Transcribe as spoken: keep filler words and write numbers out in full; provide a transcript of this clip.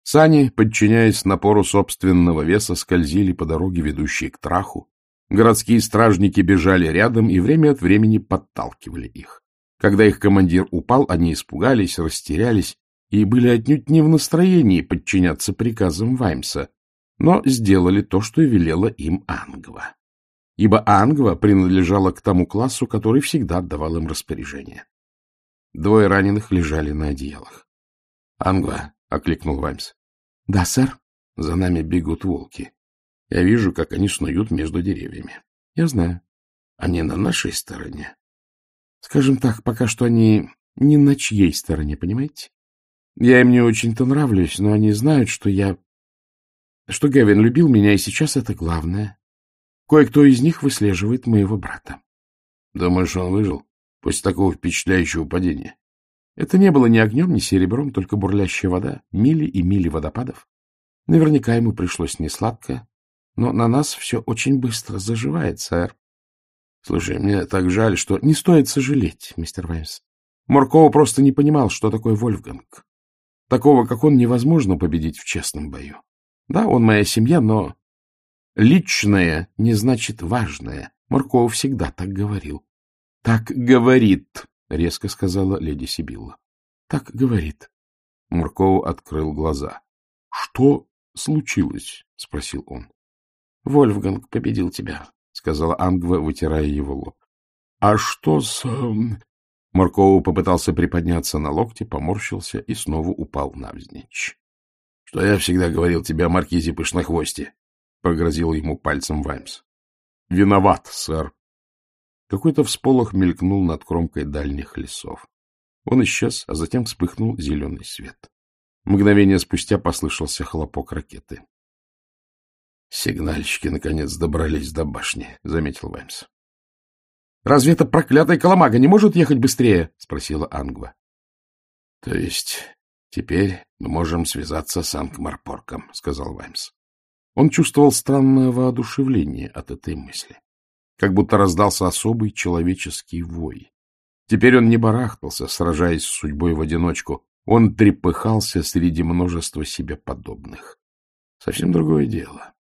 Сани, подчиняясь напору собственного веса, скользили по дороге, ведущей к Траху. Городские стражники бежали рядом и время от времени подталкивали их. Когда их командир упал, они испугались, растерялись и были отнюдь не в настроении подчиняться приказам Ваймса, но сделали то, что велела им Ангва. Ибо Ангва принадлежала к тому классу, который всегда отдавал им распоряжение. Двое раненых лежали на одеялах. — Ангва, — окликнул Ваймс. — Да, сэр. — За нами бегут волки. Я вижу, как они снуют между деревьями. — Я знаю. — Они на нашей стороне? — Скажем так, пока что они не на чьей стороне, понимаете? Я им не очень-то нравлюсь, но они знают, что я... что Гевин любил меня, и сейчас это главное. Кое-кто из них выслеживает моего брата. — Думаешь, он выжил после такого впечатляющего падения? Это не было ни огнем, ни серебром, только бурлящая вода, мили и мили водопадов. Наверняка ему пришлось несладко, но на нас все очень быстро заживает, сэр. Слушай, мне так жаль, что... Не стоит сожалеть, мистер Ваймс. Моркоу просто не понимал, что такое Вольфганг. Такого, как он, невозможно победить в честном бою. Да, он моя семья, но личное не значит важное. Моркоу всегда так говорил. — Так говорит, — резко сказала леди Сибилла. — Так говорит. Моркоу открыл глаза. — Что случилось? — спросил он. — Вольфганг победил тебя, — сказала Ангва, вытирая его лоб. — А что с... Моркоу попытался приподняться на локте, поморщился и снова упал навзничь. — Что я всегда говорил тебе о маркизе Пышнохвосте? — погрозил ему пальцем Ваймс. — Виноват, сэр. Какой-то всполох мелькнул над кромкой дальних лесов. Он исчез, а затем вспыхнул зеленый свет. Мгновение спустя послышался хлопок ракеты. — Сигнальщики, наконец, добрались до башни, — заметил Ваймс. — Разве эта проклятая коломага не может ехать быстрее? — спросила Ангва. — То есть теперь мы можем связаться с Анкмарпорком, — сказал Ваймс. Он чувствовал странное воодушевление от этой мысли. Как будто раздался особый человеческий вой. Теперь он не барахтался, сражаясь с судьбой в одиночку. Он трепыхался среди множества себе подобных. Совсем другое дело.